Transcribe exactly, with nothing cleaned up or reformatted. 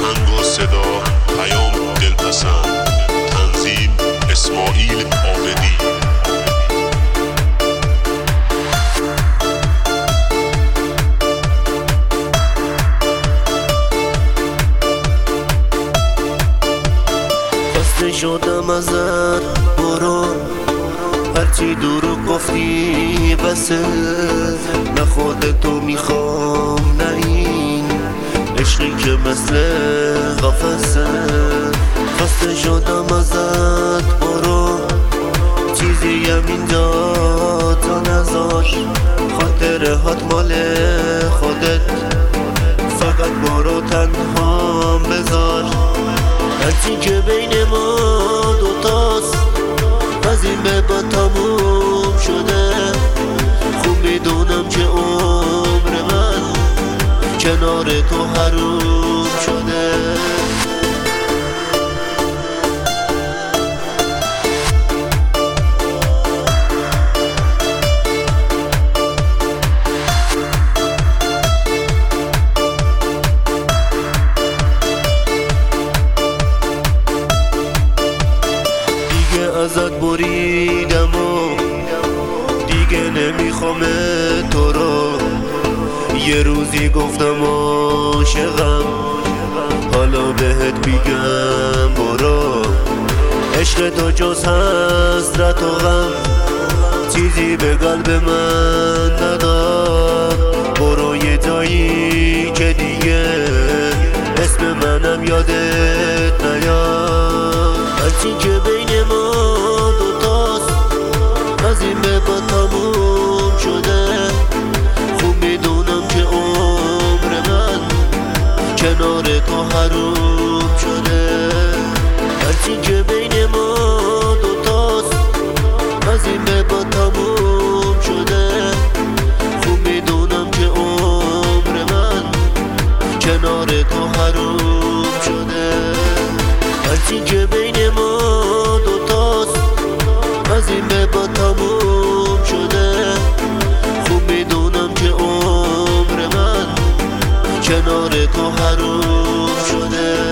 آهنگ و صدا پیام دلپسند. تنظیم اسماعیل عابدی. خسته شدم ازت برو، هرچی دورو گفتی بسه. نه خودتو میخوام نه این عشقی که مثل قفسه. خسته شدم ازت برو، چیزی هم اینجا تا نذار. خاطره هات مال خودت، فقط برو تنها بذار. هرچی که بین ما دوتاست از این به با تموم شده. خوب میدونم که عمر من کنار تو حروم شده. ازت بریدم و دیگه نمیخوام تو رو. یه روزی گفتم عاشقم، حالا بهت میگم برو. عشق تو جز حسرت و غم چیزی به قلب من نداد. برو یه جایی که دیگه اسم منم یادت نیاد. هرچی که بین ما دوتاست از این به با تموم شده. خوب میدونم که عمر من کنار تو حروم شده. هرچی که بین ما دوتاست از این به با تموم شده. خوب میدونم که عمر من کنار تو حروم شده. هرچی که بین ما دوتاست از این به با تموم شده. خوب میدونم که عمر من کنار تو حروم شده.